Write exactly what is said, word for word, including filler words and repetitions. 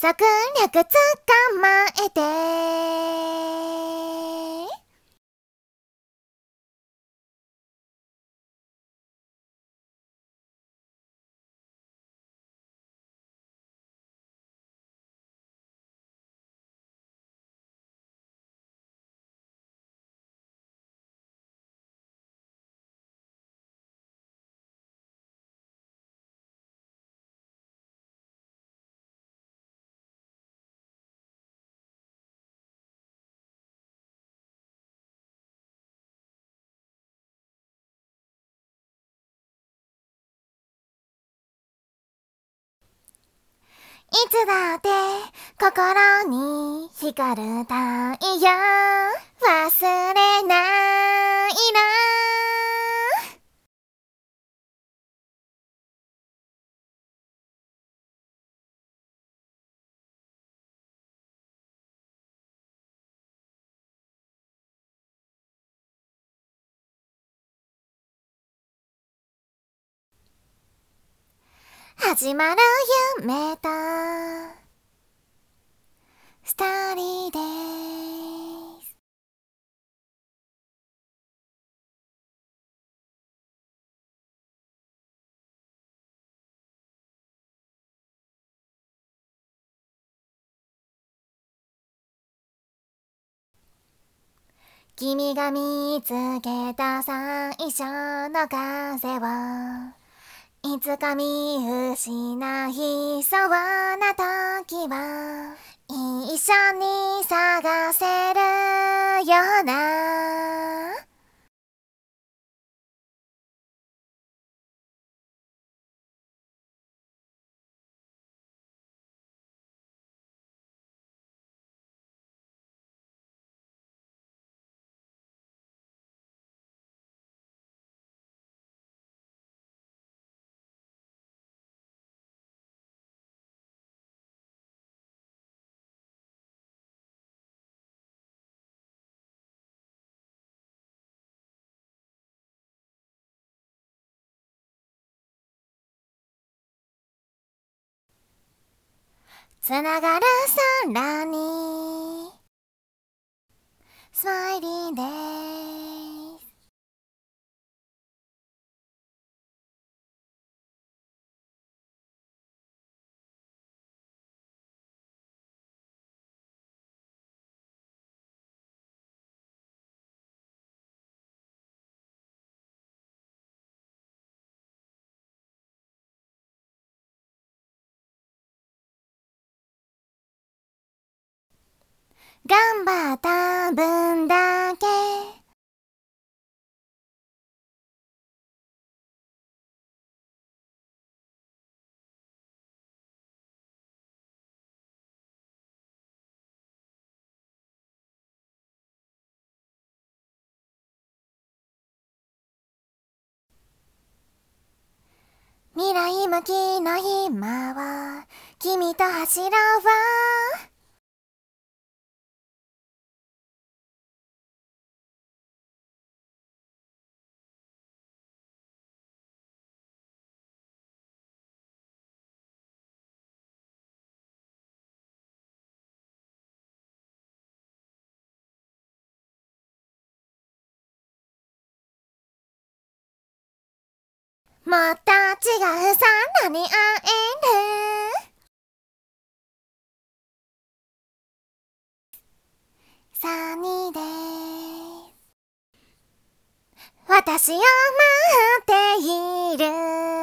策略捕まえていつだって心に光る太陽忘れないな。始まる夢とストーリーです。君が見つけた最初の風をいつか見失いそうな時は一緒に探せるようなつながる空にスマイリーです。頑張った分だけ未来向きの今は君と走ろう。もっと違う空に会えるサニーです。私を待っている